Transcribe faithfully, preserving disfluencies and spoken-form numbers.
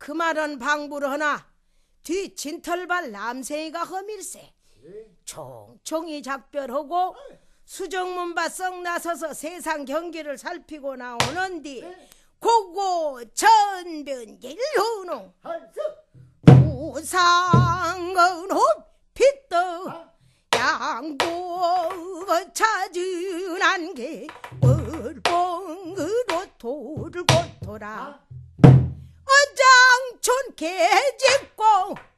그 말은 방부를 하나 뒤 진털발 남생이가 허밀세. 총총히 작별하고 수정문바 썩 나서서 세상 경기를 살피고 나오는 뒤 고고 전변길 hunung 우상은 빛도 양보가 찾은 안개 을봉으로 돌고 돌아 어장촌 개짓고